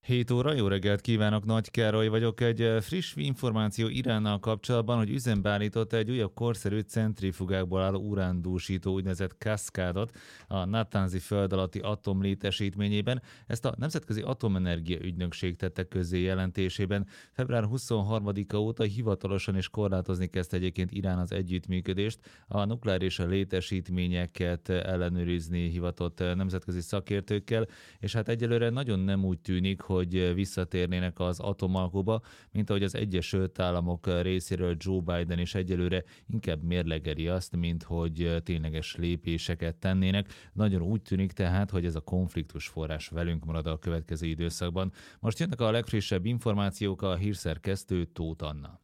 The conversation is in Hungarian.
7 óra, jó reggelt kívánok, Nagy Károly vagyok. Egy friss információ Iránnal kapcsolatban, hogy üzembe állított egy újabb korszerű centrifugákból álló urándúsító úgynevezett kaszkádot a Natanzi föld alatti atomlétesítményében. Ezt a Nemzetközi Atomenergia Ügynökség tette közzé jelentésében. Február 23-a óta hivatalosan is korlátozni kezdte egyébként Irán az együttműködést. A nukleáris létesítményeket ellenőrizni hivatott nemzetközi szakértőkkel, és hát egyelőre nagyon nem úgy tűnik, hogy visszatérnének az atomalkuba, mint ahogy az Egyesült Államok részéről Joe Biden is egyelőre inkább mérlegeli azt, mint hogy tényleges lépéseket tennének. Nagyon úgy tűnik tehát, hogy ez a konfliktus forrás velünk marad a következő időszakban. Most jönnek a legfrissebb információk, a hírszerkesztő Tóth Anna.